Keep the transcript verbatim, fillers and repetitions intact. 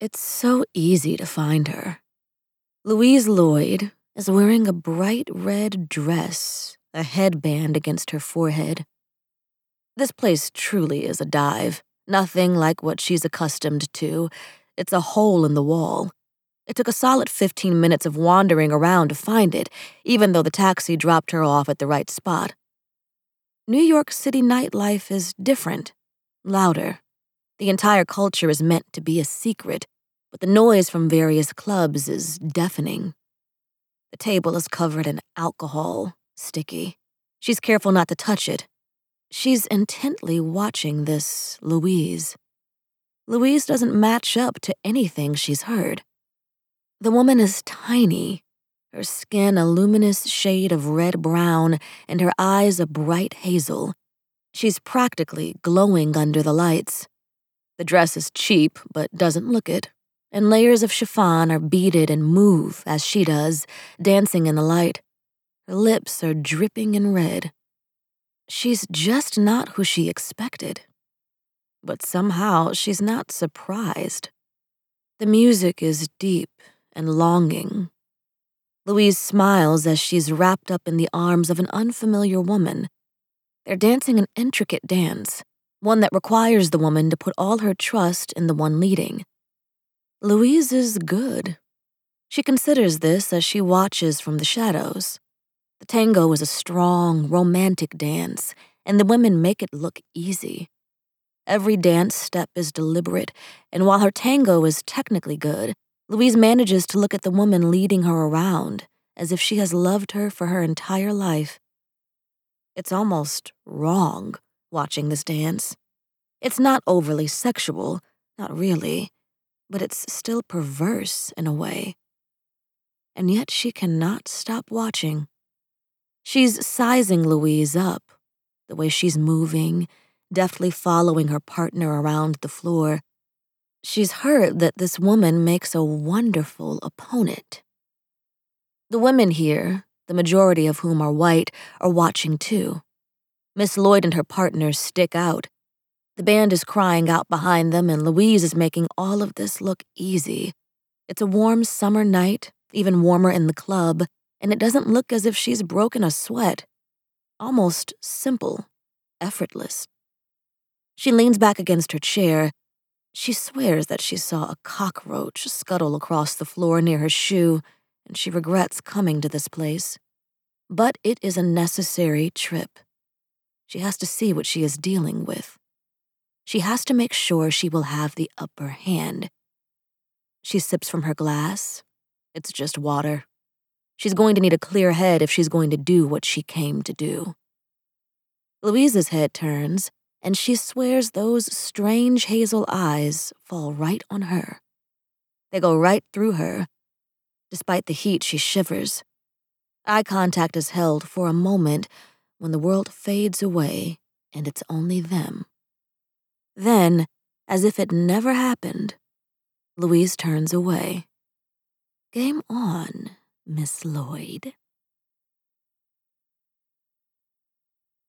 It's so easy to find her. Louise Lloyd is wearing a bright red dress, a headband against her forehead. This place truly is a dive, nothing like what she's accustomed to. It's a hole in the wall. It took a solid fifteen minutes of wandering around to find it, even though the taxi dropped her off at the right spot. New York City nightlife is different, louder. The entire culture is meant to be a secret, but the noise from various clubs is deafening. The table is covered in alcohol, sticky. She's careful not to touch it. She's intently watching this Louise. Louise doesn't match up to anything she's heard. The woman is tiny, her skin a luminous shade of red-brown and her eyes a bright hazel. She's practically glowing under the lights. The dress is cheap, but doesn't look it, and layers of chiffon are beaded and move as she does, dancing in the light. Her lips are dripping in red. She's just not who she expected. But somehow she's not surprised. The music is deep and longing. Louise smiles as she's wrapped up in the arms of an unfamiliar woman. They're dancing an intricate dance, one that requires the woman to put all her trust in the one leading. Louise is good. She considers this as she watches from the shadows. The tango is a strong, romantic dance, and the women make it look easy. Every dance step is deliberate, and while her tango is technically good, Louise manages to look at the woman leading her around as if she has loved her for her entire life. It's almost wrong watching this dance. It's not overly sexual, not really, but it's still perverse in a way. And yet she cannot stop watching. She's sizing Louise up, the way she's moving, deftly following her partner around the floor. She's heard that this woman makes a wonderful opponent. The women here, the majority of whom are white, are watching too. Miss Lloyd and her partners stick out. The band is crying out behind them, and Louise is making all of this look easy. It's a warm summer night, even warmer in the club, and it doesn't look as if she's broken a sweat. Almost simple, effortless. She leans back against her chair. She swears that she saw a cockroach scuttle across the floor near her shoe, and she regrets coming to this place. But it is a necessary trip. She has to see what she is dealing with. She has to make sure she will have the upper hand. She sips from her glass. It's just water. She's going to need a clear head if she's going to do what she came to do. Louise's head turns, and she swears those strange hazel eyes fall right on her. They go right through her. Despite the heat, she shivers. Eye contact is held for a moment when the world fades away and it's only them. Then, as if it never happened, Louise turns away. Game on, Miss Lloyd.